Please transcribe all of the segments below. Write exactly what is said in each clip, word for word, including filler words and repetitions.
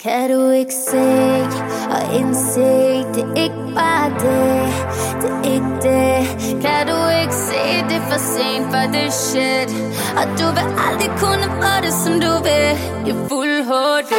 Kan du ikke se og indse, det er ikke bare det, det er ikke det. Kan du ikke se, det er for sent for det shit, og du vil aldrig kunne få det som du vil. Det er fuld H D,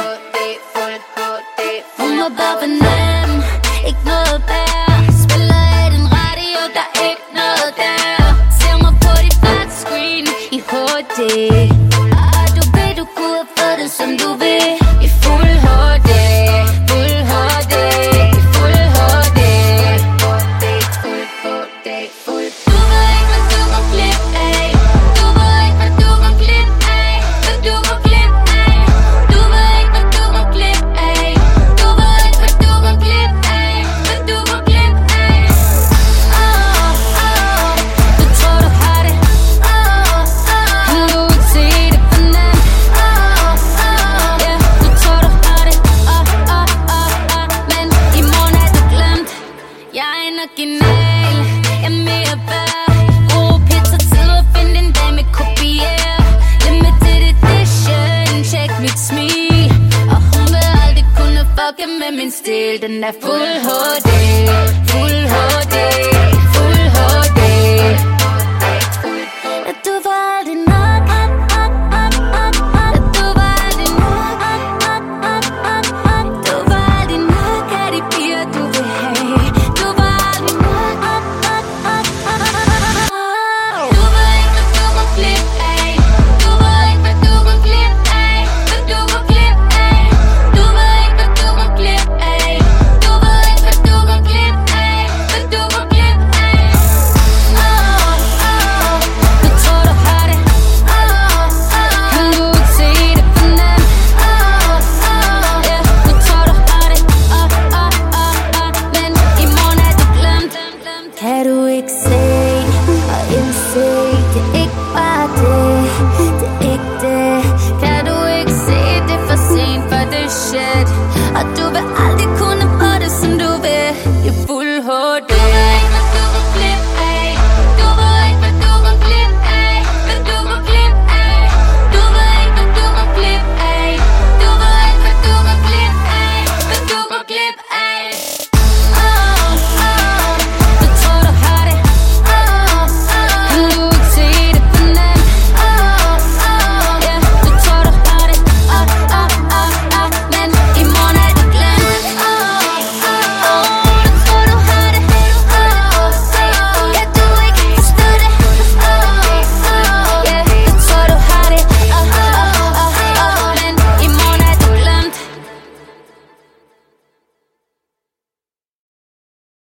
hun må bare fornemme, ikke noget bær. Spiller af den radio, der er ikke noget der. Ser mig på dit flat screen i H D, og du ved, du kunne have fået det som du vil. I fuld H D, fuld H D, i fuld H D, fuld H D, fuld. Du ved ikke, hvad du går glip af. Du ved ikke, hvad du går glip af. Hvad du går glip af. Du ved ikke, hvad du går glip af. Du ved ikke, hvad du går glip af. Hvad du går glip af. Åh, åh, du tror du har det. Åh, åh, kan du ikke se det for nemt. Åh, åh, ja, du tror du har det. Åh, åh, åh, åh, men i morgen er du glemt. Jeg er en original, jeg er mere værd. Gode pizza-tid og find en dag med kopier. Limited edition, check mit smil. Og hun vil aldrig kunne fucke med min stil. Den er fuld H D, fuld H D.